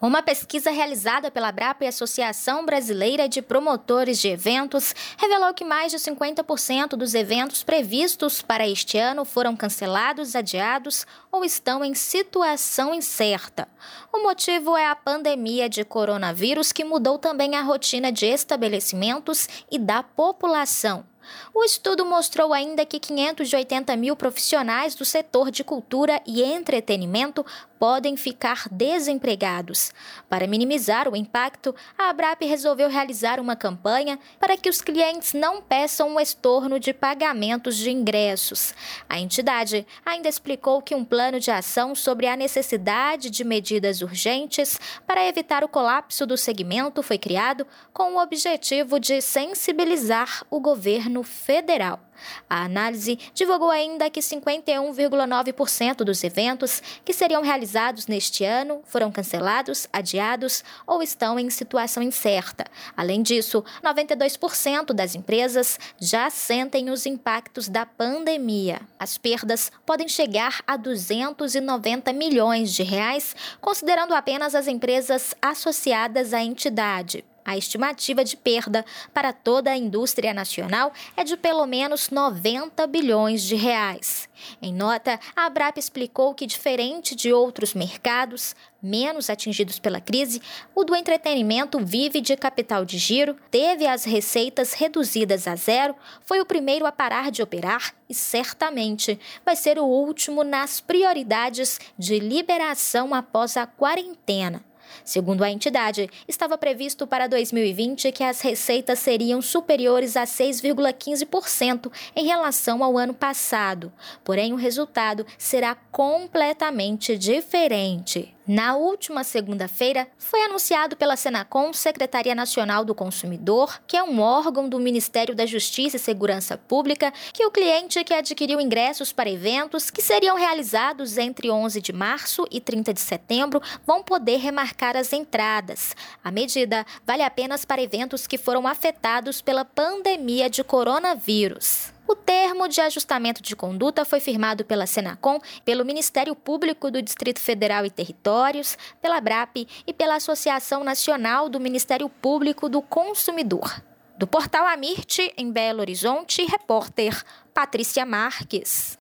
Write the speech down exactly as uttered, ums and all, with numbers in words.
Uma pesquisa realizada pela Abrap, Associação Brasileira de Promotores de Eventos, revelou que mais de cinquenta por cento dos eventos previstos para este ano foram cancelados, adiados ou estão em situação incerta. O motivo é a pandemia de coronavírus, que mudou também a rotina de estabelecimentos e da população. O estudo mostrou ainda que quinhentos e oitenta mil profissionais do setor de cultura e entretenimento podem ficar desempregados. Para minimizar o impacto, a Abrap resolveu realizar uma campanha para que os clientes não peçam o estorno de pagamentos de ingressos. A entidade ainda explicou que um plano de ação sobre a necessidade de medidas urgentes para evitar o colapso do segmento foi criado com o objetivo de sensibilizar o governo federal. A análise divulgou ainda que cinquenta e um vírgula nove por cento dos eventos que seriam realizados neste ano foram cancelados, adiados ou estão em situação incerta. Além disso, noventa e dois por cento das empresas já sentem os impactos da pandemia. As perdas podem chegar a duzentos e noventa milhões de reais, considerando apenas as empresas associadas à entidade. A estimativa de perda para toda a indústria nacional é de pelo menos noventa bilhões de reais. Em nota, a Abrap explicou que, diferente de outros mercados menos atingidos pela crise, o do entretenimento vive de capital de giro, teve as receitas reduzidas a zero, foi o primeiro a parar de operar e certamente vai ser o último nas prioridades de liberação após a quarentena. Segundo a entidade, estava previsto para dois mil e vinte que as receitas seriam superiores a seis vírgula quinze por cento em relação ao ano passado. Porém, o resultado será completamente diferente. Na última segunda-feira, foi anunciado pela Senacom, Secretaria Nacional do Consumidor, que é um órgão do Ministério da Justiça e Segurança Pública, que o cliente que adquiriu ingressos para eventos que seriam realizados entre onze de março e trinta de setembro vão poder remarcar as entradas. A medida vale apenas para eventos que foram afetados pela pandemia de coronavírus. O termo de ajustamento de conduta foi firmado pela Senacom, pelo Ministério Público do Distrito Federal e Territórios, pela Abrap e pela Associação Nacional do Ministério Público do Consumidor. Do portal Amirte, em Belo Horizonte, repórter Patrícia Marques.